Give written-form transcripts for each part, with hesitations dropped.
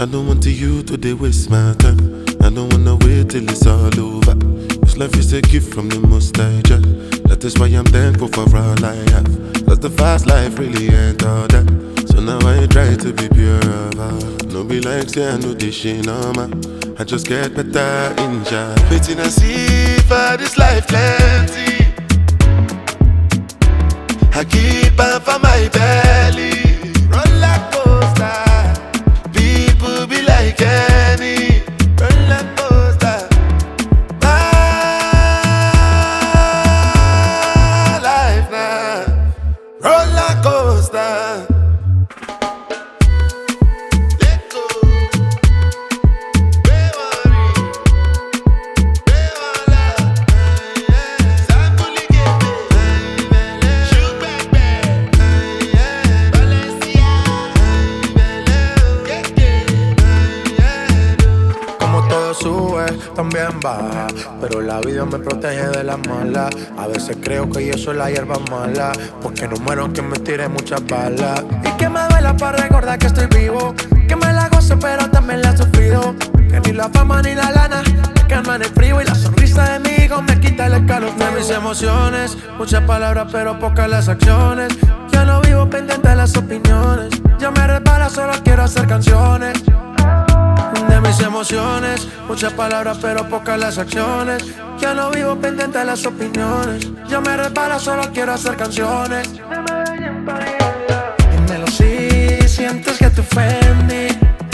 don't want you to they waste my time. I don't wanna wait till it's all over. This life is a gift from the Most High Jah. That is why I'm thankful for all I have. Cause the fast life really ain't all that. So now I try to be pure of heart. No be like say I know this shit no man. I just get better in Jah. Waiting and see for this life plenty. I keep on for my belly. Roller coaster. People be like any roller coaster. My life now, roller coaster. Let go. Don't worry. Don't worry. Sample again. Shoot back back. Valencia. Como todo sube, también baja, pero la vida me protege de las malas. A veces creo que yo soy la hierba mala, porque no muero que me tire muchas balas. Y que me duela para recordar que estoy vivo, que me la gozo pero también la he sufrido. Que ni la fama ni la lana me calman el frío, y la sonrisa de mi hijo me quita el escalofrío. De mis emociones, muchas palabras pero pocas las acciones. Ya no vivo pendiente de las opiniones, ya me resbala, solo quiero hacer canciones. De mis emociones, muchas palabras pero pocas las acciones. Ya no vivo pendiente de las opiniones, ya me resbala, solo quiero hacer canciones. Dímelo si sientes que te ofendí.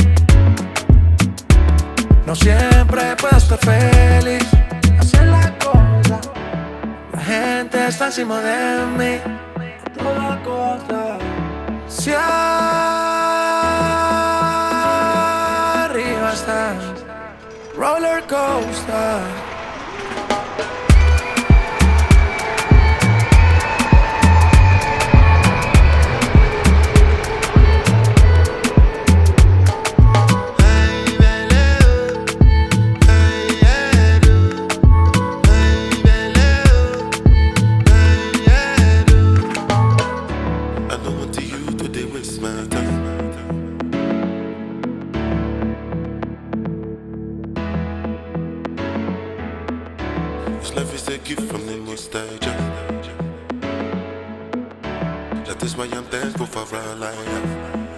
No siempre puedo estar feliz. Así es la cosa, la gente está encima de mí a toda costa. Si arriba estás, roller coaster. I don't want you to they waste my time. This life is a gift from the Most High Jah. That is why I'm thankful for all I have.